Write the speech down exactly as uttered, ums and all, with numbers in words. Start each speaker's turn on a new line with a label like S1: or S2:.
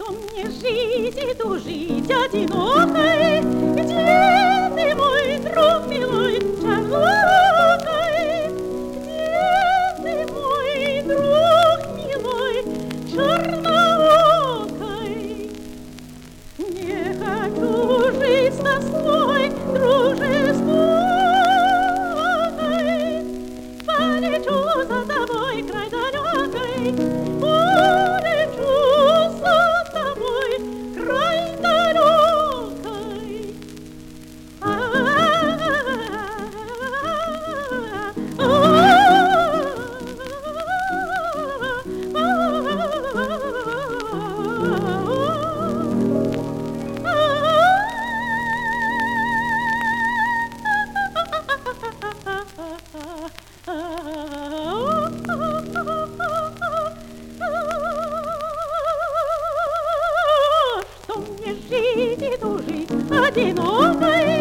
S1: Что мне жить и тужить одинокой? Где ты, мой друг милой, чернокой? Где ты, мой друг милой, черноокой? Не хочу жить с тоской дружеской, полечу за тобой край далекой, полечу за тобой край далекой. Что мне жить и тужить одинокой?